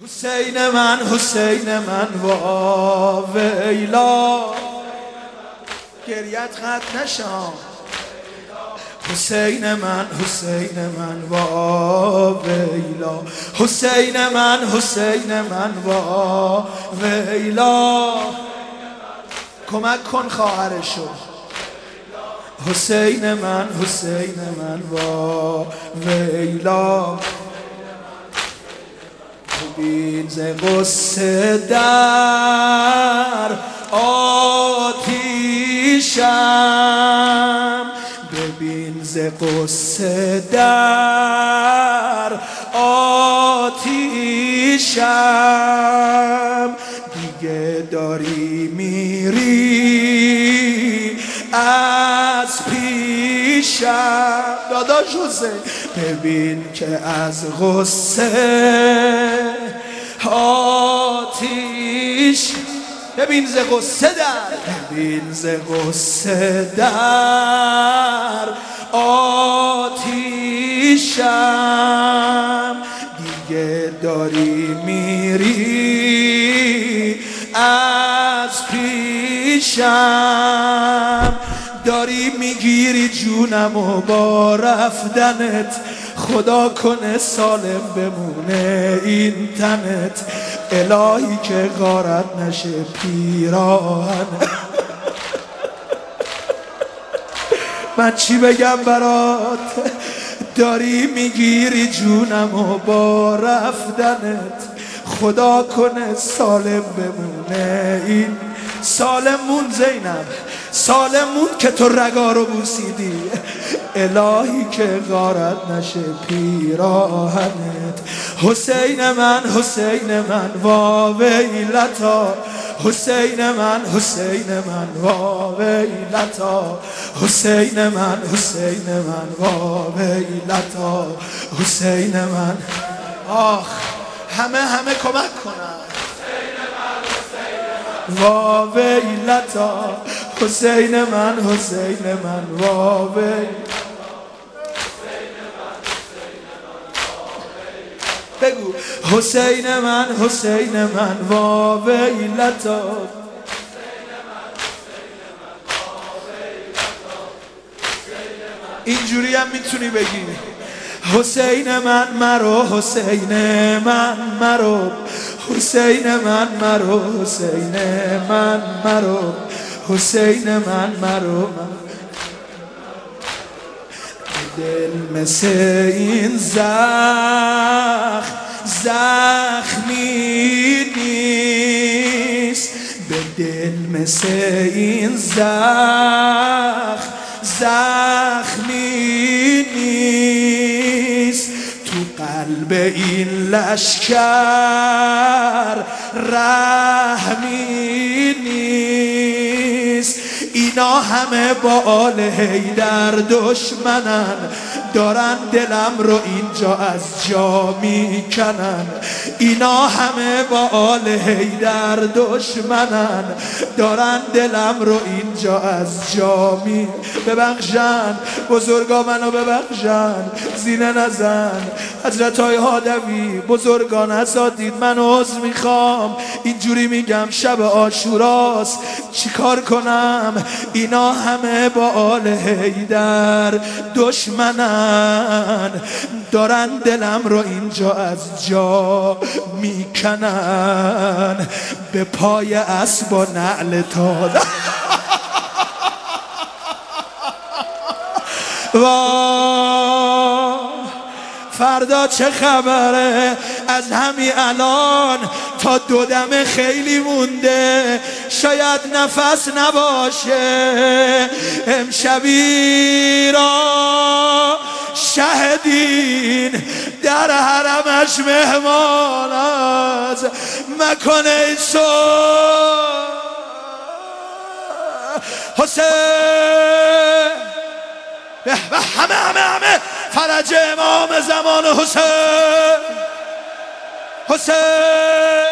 حسین من وا ویلا گریت خط نشام. حسین من وا ویلا. حسین من وا ویلا. کمک کن خواهرشو. حسین من وا ویلا. ببین ز غصه در آتیشم، ببین ز غصه در آتیشم، دیگه داری میری از پیشم. داداش حسین ببین که از غصه آتیش، ببین ز غصه در، ببین ز غصه در آتیشم، دیگه داری میری از پیشم، داری میگیری جونمو با رفتنت، خدا کنه سالم بمونه این تنت، الهی که غارت نشه پیراهن. من چی بگم برات؟ داری میگیری جونمو با رفتنت، خدا کنه سالم بمونه این سالمون. زینب سالمون که تو رگا رو بوسیدی، الهی که غارت نشه پیراهنت. حسین من وا ویلتا. حسین من وا ویلتا. حسین من وا ویلتا. حسین من. آخ همه کمک کنن. وا ویلتا. حسین من وا ویلتا. بگو حسین من وا ویلتا. اینجوری هم میتونی بگی حسین من مرو، حسین من مرو، حسین من مرو، حسین من مرو، حسین من مرو. دل مثل این زخمی نیست، به دل مثل این زخمی نیست، تو قلب این لشکر رحمی نیست. اینا همه با آل حیدر دشمنن، دارن دلم رو اینجا از جا میکنن. اینا همه با آل حیدر دشمنن، دارن دلم رو اینجا از جا ببخشن. بزرگا منو ببخشن، زینه نزن. حضرت های هادوی بزرگان اساتید من عذر میخوام، اینجوری میگم شب عاشوراست چیکار کنم؟ اینا همه با آل حیدر دشمنن، دارن دلم رو اینجا از جا میکنن. به پای اسب و نعل تازه. فردا چه خبره؟ از همین الان تا 2 دم خیلی مونده، شاید نفس نباشه. امشبی را شهدین در حرمش مهمان از مکان ایسو. حسین همه فرج امام زمان. حسین